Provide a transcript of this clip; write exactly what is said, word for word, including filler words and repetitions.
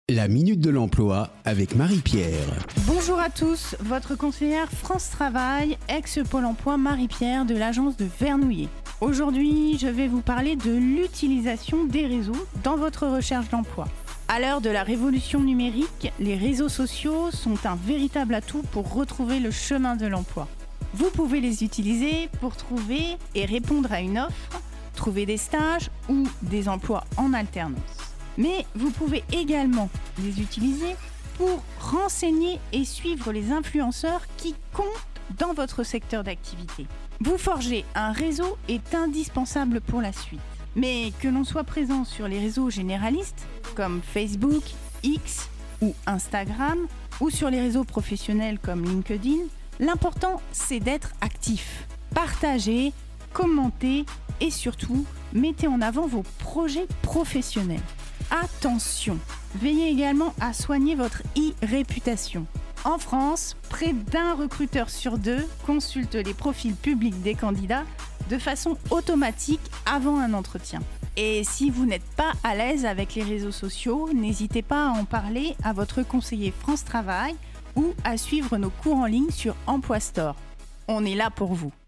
La Minute de l'Emploi avec Marie-Pierre. Bonjour à tous, votre conseillère France Travail, ex-Pôle emploi Marie-Pierre de l'agence de Vernouillet. Aujourd'hui, je vais vous parler de l'utilisation des réseaux dans votre recherche d'emploi. À l'heure de la révolution numérique, les réseaux sociaux sont un véritable atout pour retrouver le chemin de l'emploi. Vous pouvez les utiliser pour trouver et répondre à une offre, trouver des stages ou des emplois en alternance. Mais vous pouvez également les utiliser pour renseigner et suivre les influenceurs qui comptent dans votre secteur d'activité. Vous forger un réseau est indispensable pour la suite. Mais que l'on soit présent sur les réseaux généralistes comme Facebook, X ou Instagram ou sur les réseaux professionnels comme LinkedIn, l'important c'est d'être actif. Partagez, commentez et surtout mettez en avant vos projets professionnels. Attention, veillez également à soigner votre e-réputation. En France, près d'un recruteur sur deux consulte les profils publics des candidats de façon automatique avant un entretien. Et si vous n'êtes pas à l'aise avec les réseaux sociaux, n'hésitez pas à en parler à votre conseiller France Travail ou à suivre nos cours en ligne sur Emploi Store. On est là pour vous.